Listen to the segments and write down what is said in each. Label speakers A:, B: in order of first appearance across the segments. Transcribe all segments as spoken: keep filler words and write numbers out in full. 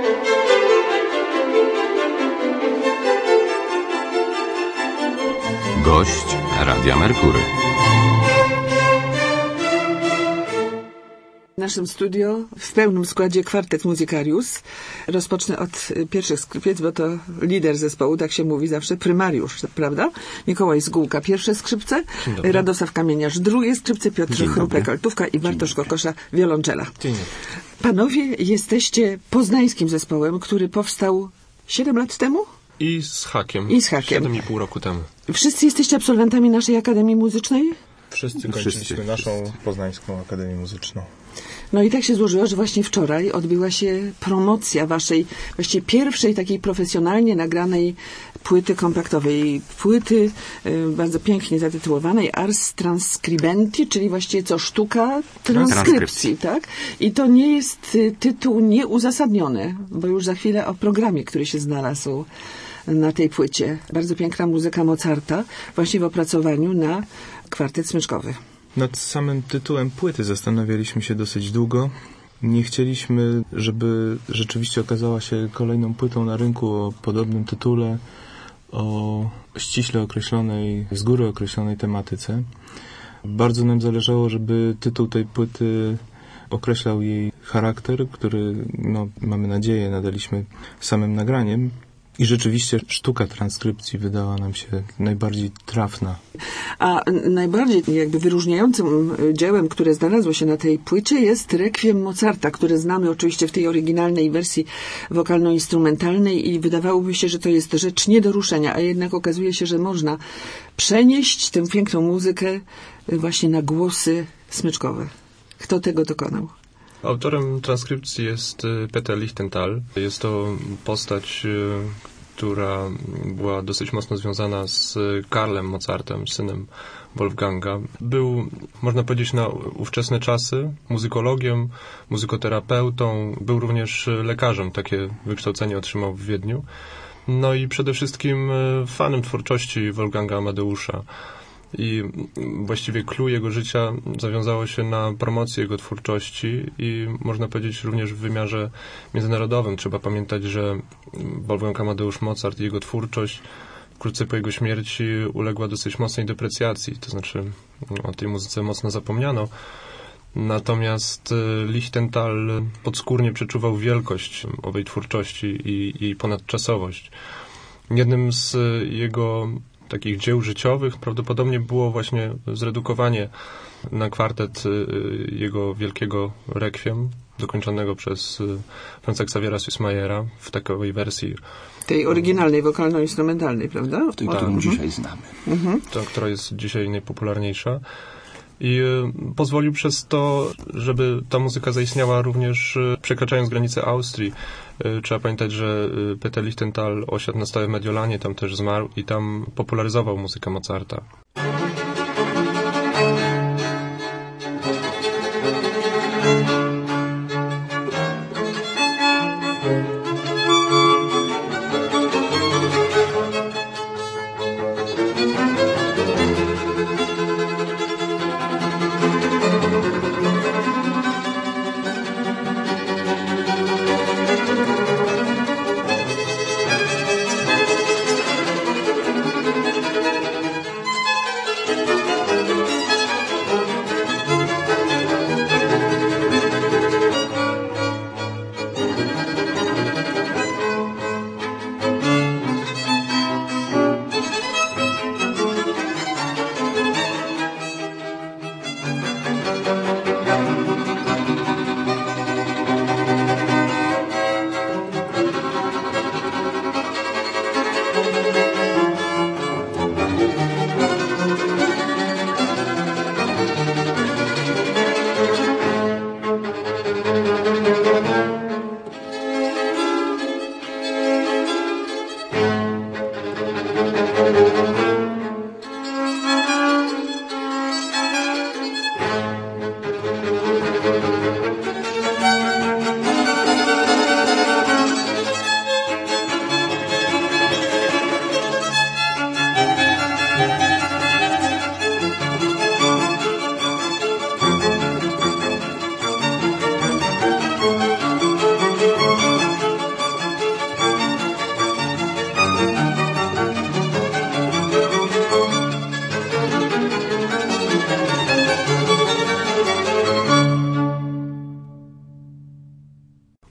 A: Gość Radia Merkury.
B: W naszym studio w pełnym składzie kwartet Musicarius. Rozpocznę od pierwszych skrzypiec, bo to lider zespołu, tak się mówi zawsze, prymariusz, prawda? Mikołaj Zgółka, pierwsze skrzypce, Radosław Kamieniarz, drugie skrzypce, Piotr Chrupek, altówka i Bartosz Kokosza, wiolonczela. Panowie, jesteście poznańskim zespołem, który powstał siedem lat temu?
C: I z hakiem.
B: I z hakiem.
C: siedem i pół roku temu.
B: Wszyscy jesteście absolwentami naszej Akademii Muzycznej?
D: Wszyscy kończyliśmy Wszyscy. naszą Poznańską Akademię Muzyczną.
B: No i tak się złożyło, że właśnie wczoraj odbyła się promocja waszej właściwie pierwszej takiej profesjonalnie nagranej płyty kompaktowej. Płyty y, bardzo pięknie zatytułowanej Ars Transcribenti, czyli właściwie co? Sztuka transkrypcji, tak? I to nie jest y, tytuł nieuzasadniony, bo już za chwilę o programie, który się znalazł na tej płycie. Bardzo piękna muzyka Mozarta, właśnie w opracowaniu na kwartet smyczkowy.
D: Nad samym tytułem płyty zastanawialiśmy się dosyć długo. Nie chcieliśmy, żeby rzeczywiście okazała się kolejną płytą na rynku o podobnym tytule, o ściśle określonej, z góry określonej tematyce. Bardzo nam zależało, żeby tytuł tej płyty określał jej charakter, który, no, mamy nadzieję, nadaliśmy samym nagraniem. I rzeczywiście sztuka transkrypcji wydała nam się najbardziej trafna.
B: A najbardziej jakby wyróżniającym dziełem, które znalazło się na tej płycie, jest Requiem Mozarta, które znamy oczywiście w tej oryginalnej wersji wokalno-instrumentalnej i wydawałoby się, że to jest rzecz nie do ruszenia, a jednak okazuje się, że można przenieść tę piękną muzykę właśnie na głosy smyczkowe. Kto tego dokonał?
C: Autorem transkrypcji jest Peter Lichtenthal. Jest to postać, która była dosyć mocno związana z Karlem Mozartem, synem Wolfganga. Był, można powiedzieć, na ówczesne czasy muzykologiem, muzykoterapeutą. Był również lekarzem. Takie wykształcenie otrzymał w Wiedniu. No i przede wszystkim fanem twórczości Wolfganga Amadeusza. I właściwie clue jego życia zawiązało się na promocji jego twórczości i można powiedzieć również w wymiarze międzynarodowym. Trzeba pamiętać, że Wolfgang Amadeusz Mozart i jego twórczość wkrótce po jego śmierci uległa dosyć mocnej deprecjacji, to znaczy o tej muzyce mocno zapomniano. Natomiast Lichtenthal podskórnie przeczuwał wielkość owej twórczości i jej ponadczasowość. Jednym z jego takich dzieł życiowych prawdopodobnie było właśnie zredukowanie na kwartet jego wielkiego rekwiem, dokończonego przez Franza Xaviera Süssmayera w takiej wersji.
B: Tej oryginalnej, wokalno-instrumentalnej, prawda?
A: Tej, którą mhm. dzisiaj znamy.
B: Mhm.
C: Ta, która jest dzisiaj najpopularniejsza. I y, pozwolił przez to, żeby ta muzyka zaistniała również y, przekraczając granice Austrii. Y, trzeba pamiętać, że y, Peter Lichtenthal osiadł na stałe w Mediolanie, tam też zmarł i tam popularyzował muzykę Mozarta.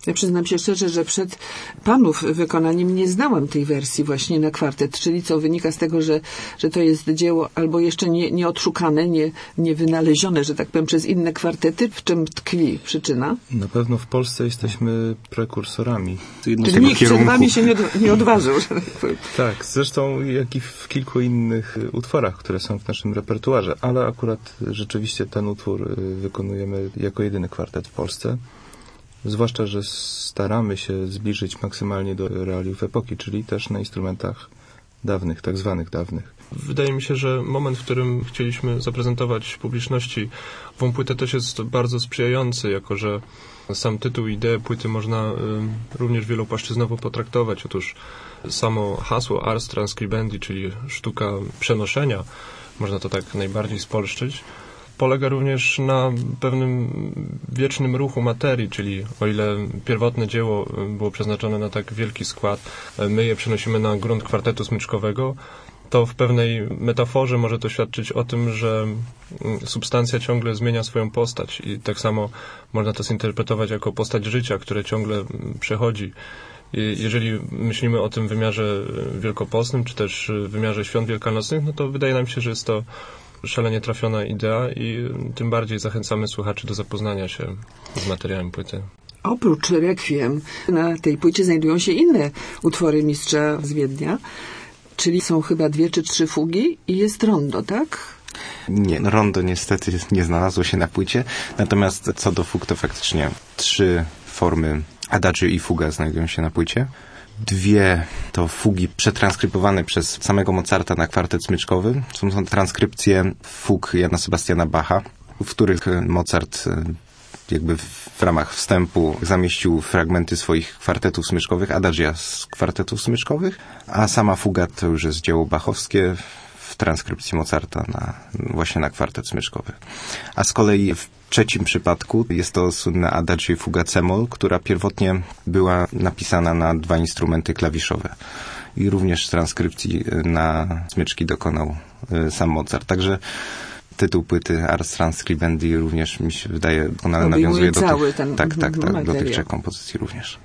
B: Ja przyznam się szczerze, że przed panów wykonaniem nie znałam tej wersji właśnie na kwartet, czyli co wynika z tego, że, że to jest dzieło albo jeszcze nie, nie odszukane, nie, nie wynalezione, że tak powiem, przez inne kwartety. W czym tkwi przyczyna?
D: Na pewno w Polsce jesteśmy prekursorami.
B: Czyli nikt przed wami się nie, od, nie odważył, że tak powiem.
D: Tak, zresztą jak i w kilku innych utworach, które są w naszym repertuarze, ale akurat rzeczywiście ten utwór wykonujemy jako jedyny kwartet w Polsce. Zwłaszcza, że staramy się zbliżyć maksymalnie do realiów epoki, czyli też na instrumentach dawnych, tak zwanych dawnych.
C: Wydaje mi się, że moment, w którym chcieliśmy zaprezentować publiczności ową płytę, też jest bardzo sprzyjający, jako że sam tytuł i ideę płyty można y, również wielopłaszczyznowo potraktować. Otóż samo hasło Ars Transcribendi, czyli sztuka przenoszenia, można to tak najbardziej spolszczyć, polega również na pewnym wiecznym ruchu materii, czyli o ile pierwotne dzieło było przeznaczone na tak wielki skład, my je przenosimy na grunt kwartetu smyczkowego, to w pewnej metaforze może to świadczyć o tym, że substancja ciągle zmienia swoją postać i tak samo można to zinterpretować jako postać życia, które ciągle przechodzi. I jeżeli myślimy o tym w wymiarze wielkopostnym, czy też w wymiarze świąt wielkanocnych, no to wydaje nam się, że jest to szalenie trafiona idea i tym bardziej zachęcamy słuchaczy do zapoznania się z materiałem płyty.
B: Oprócz Requiem na tej płycie znajdują się inne utwory mistrza z Wiednia, czyli są chyba dwie czy trzy fugi i jest rondo, tak?
E: Nie, no rondo niestety nie znalazło się na płycie, natomiast co do fug, to faktycznie trzy formy adagio i fuga znajdują się na płycie. Dwie to fugi przetranskrybowane przez samego Mozarta na kwartet smyczkowy. Są to transkrypcje fug Jana Sebastiana Bacha, w których Mozart jakby w ramach wstępu zamieścił fragmenty swoich kwartetów smyczkowych, adagia z kwartetów smyczkowych, a sama fuga to już jest dzieło bachowskie w transkrypcji Mozarta na, właśnie na kwartet smyczkowy. A z kolei w trzecim przypadku jest to słynna adagio i fuga c-moll, która pierwotnie była napisana na dwa instrumenty klawiszowe. I również transkrypcji na smyczki dokonał sam Mozart. Także tytuł płyty Ars Transcribendi również mi się wydaje, ona nawiązuje do tych,
B: ten,
E: tak, tak, tak, do tych
B: materiał.
E: trzech kompozycji również.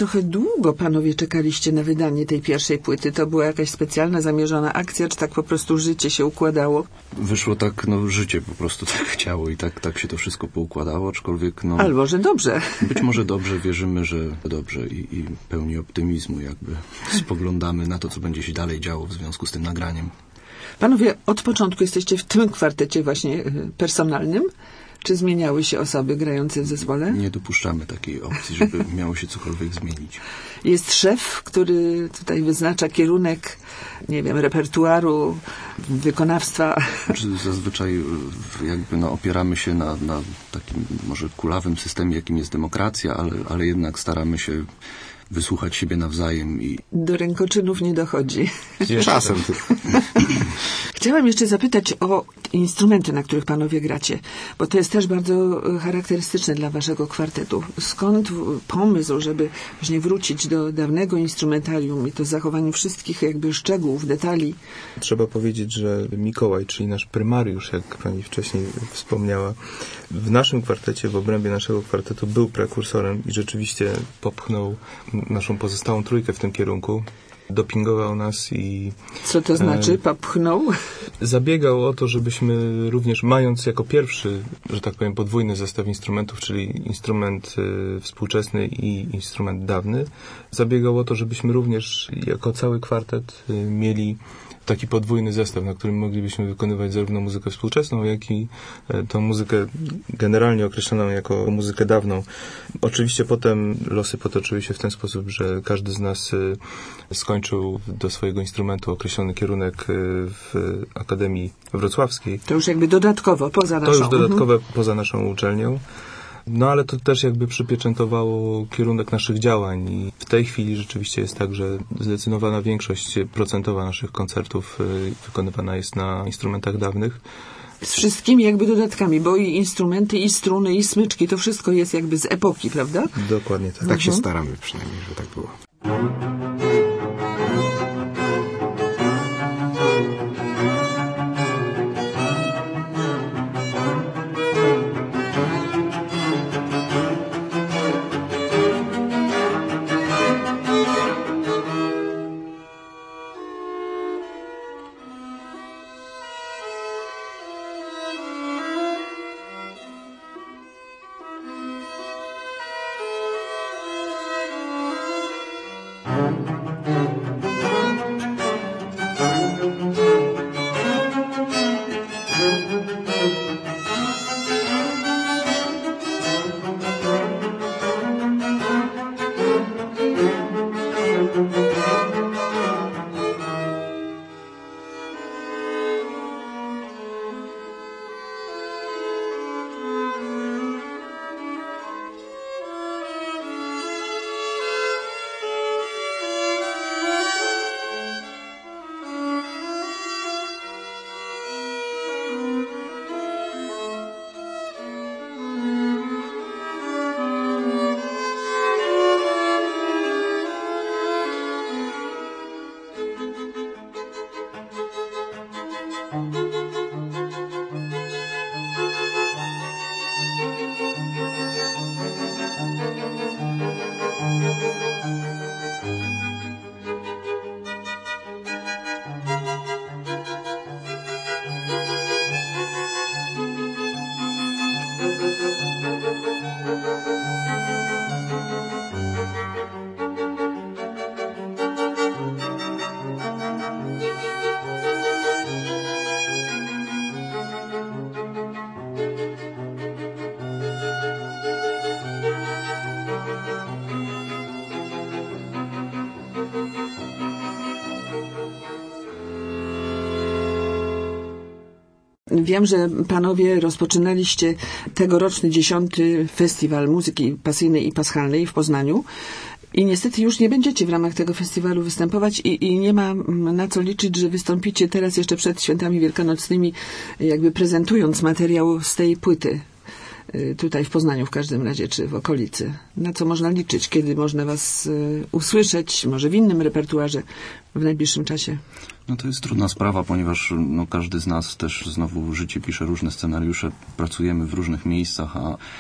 B: trochę długo panowie czekaliście na wydanie tej pierwszej płyty. To była jakaś specjalna, zamierzona akcja, czy tak po prostu życie się układało?
F: Wyszło tak, no życie po prostu tak chciało i tak, tak się to wszystko poukładało, aczkolwiek no...
B: Albo, że dobrze.
F: Być może dobrze, wierzymy, że dobrze i, i pełni optymizmu jakby spoglądamy na to, co będzie się dalej działo w związku z tym nagraniem.
B: Panowie od początku jesteście w tym kwartecie właśnie personalnym? Czy zmieniały się osoby grające w zespole?
F: Nie dopuszczamy takiej opcji, żeby miało się cokolwiek zmienić.
B: Jest szef, który tutaj wyznacza kierunek, nie wiem, repertuaru, wykonawstwa.
F: Znaczy, zazwyczaj jakby no, opieramy się na, na takim może kulawym systemie, jakim jest demokracja, ale, ale jednak staramy się wysłuchać siebie nawzajem i...
B: Do rękoczynów nie dochodzi.
E: Czasem.
B: Chciałam jeszcze zapytać o instrumenty, na których panowie gracie, bo to jest też bardzo charakterystyczne dla waszego kwartetu. Skąd pomysł, żeby właśnie wrócić do dawnego instrumentarium i to z zachowaniem wszystkich jakby szczegółów, detali?
D: Trzeba powiedzieć, że Mikołaj, czyli nasz prymariusz, jak pani wcześniej wspomniała, w naszym kwartecie, w obrębie naszego kwartetu był prekursorem i rzeczywiście popchnął naszą pozostałą trójkę w tym kierunku. Dopingował nas i...
B: Co to znaczy?
D: E,
B: popchnął?
D: Zabiegał o to, żebyśmy również, mając jako pierwszy, że tak powiem, podwójny zestaw instrumentów, czyli instrument y, współczesny i instrument dawny, zabiegał o to, żebyśmy również jako cały kwartet y, mieli taki podwójny zestaw, na którym moglibyśmy wykonywać zarówno muzykę współczesną, jak i y, tą muzykę generalnie określoną jako muzykę dawną. Oczywiście potem losy potoczyły się w ten sposób, że każdy z nas y, skończył do swojego instrumentu określony kierunek w Akademii Wrocławskiej.
B: To już jakby dodatkowo, poza naszą.
D: To już dodatkowo mhm. poza naszą uczelnią. No ale to też jakby przypieczętowało kierunek naszych działań i w tej chwili rzeczywiście jest tak, że zdecydowana większość procentowa naszych koncertów wykonywana jest na instrumentach dawnych.
B: Z wszystkimi jakby dodatkami, bo i instrumenty, i struny, i smyczki, to wszystko jest jakby z epoki, prawda?
D: Dokładnie tak.
E: Tak
B: mhm.
E: się staramy przynajmniej, że tak było.
B: Wiem, że panowie rozpoczynaliście tegoroczny dziesiąty Festiwal Muzyki Pasyjnej i Paschalnej w Poznaniu i niestety już nie będziecie w ramach tego festiwalu występować i, i nie ma na co liczyć, że wystąpicie teraz jeszcze przed świętami wielkanocnymi, jakby prezentując materiał z tej płyty. Tutaj w Poznaniu w każdym razie, czy w okolicy. Na co można liczyć? Kiedy można was y, usłyszeć? Może w innym repertuarze w najbliższym czasie?
F: No to jest trudna sprawa, ponieważ no, każdy z nas też znowu życie pisze różne scenariusze, pracujemy w różnych miejscach, a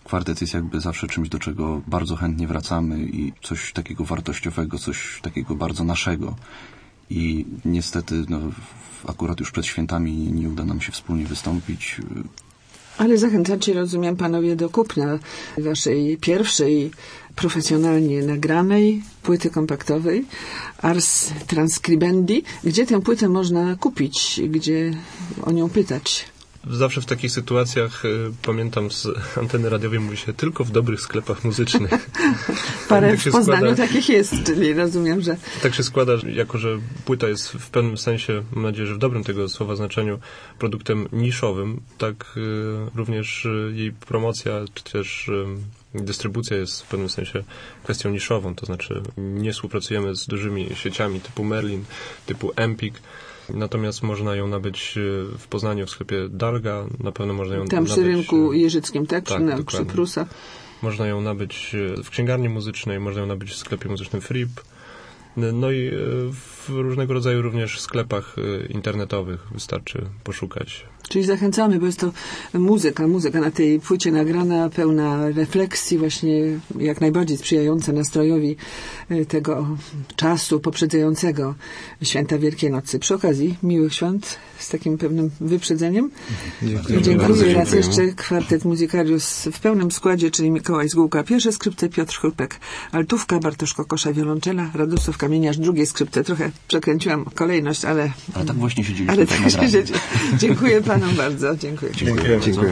F: kwartet jest jakby zawsze czymś, do czego bardzo chętnie wracamy i coś takiego wartościowego, coś takiego bardzo naszego. I niestety no, akurat już przed świętami nie uda nam się wspólnie wystąpić.
B: Ale zachęcacie, rozumiem, panowie, do kupna waszej pierwszej profesjonalnie nagranej płyty kompaktowej Ars Transcribendi. Gdzie tę płytę można kupić? Gdzie o nią pytać?
C: Zawsze w takich sytuacjach, y, pamiętam z anteny radiowej, mówi się tylko w dobrych sklepach muzycznych.
B: Parę
C: tak
B: w Poznaniu składa, takich jest, czyli rozumiem, że...
C: Tak się składa, jako że płyta jest w pewnym sensie, mam nadzieję, że w dobrym tego słowa znaczeniu, produktem niszowym, tak y, również y, jej promocja, czy też y, dystrybucja jest w pewnym sensie kwestią niszową, to znaczy nie współpracujemy z dużymi sieciami typu Merlin, typu Empik. Natomiast można ją nabyć w Poznaniu w sklepie Darga, na pewno można ją
B: Tam
C: nabyć...
B: przy rynku jeżyckim, tak?
C: Tak,
B: Czy na, przy Prusa.
C: Można ją nabyć w księgarni muzycznej, można ją nabyć w sklepie muzycznym Fripp. No i w różnego rodzaju również sklepach internetowych wystarczy poszukać.
B: Czyli zachęcamy, bo jest to muzyka, muzyka na tej płycie nagrana, pełna refleksji, właśnie jak najbardziej sprzyjająca nastrojowi tego czasu poprzedzającego Święta Wielkiej Nocy. Przy okazji miłych świąt z takim pewnym wyprzedzeniem.
E: Dziękuję.
B: Dziękuję. Raz jeszcze kwartet Musicarius w pełnym składzie, czyli Mikołaj Zgółka pierwsze skrzypce, Piotr Chrupek altówka, Bartosz Kokosza wiolonczela, Radosław Kamieniarz drugie skrzypce. Trochę przekręciłam kolejność, ale...
F: Ale tak właśnie siedzieliśmy.
B: Ale tak się siedzi. Dziękuję panom bardzo. Dziękuję.
E: Dziękuję. Dziękuję.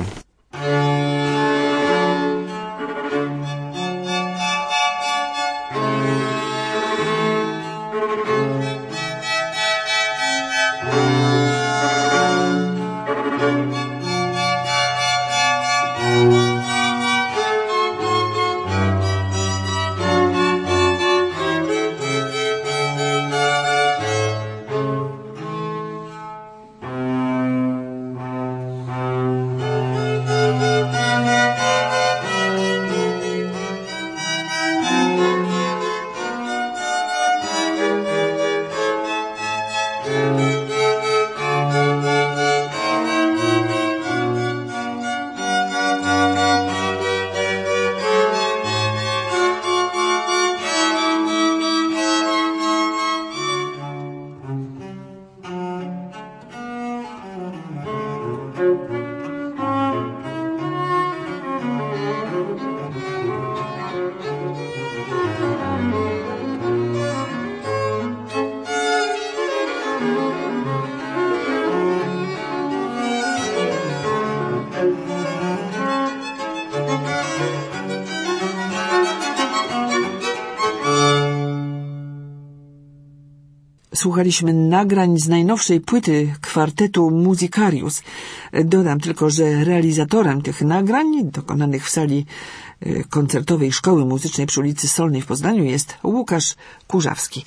B: Słuchaliśmy nagrań z najnowszej płyty kwartetu Musicarius. Dodam tylko, że realizatorem tych nagrań dokonanych w sali koncertowej Szkoły Muzycznej przy ulicy Solnej w Poznaniu jest Łukasz Kurzawski.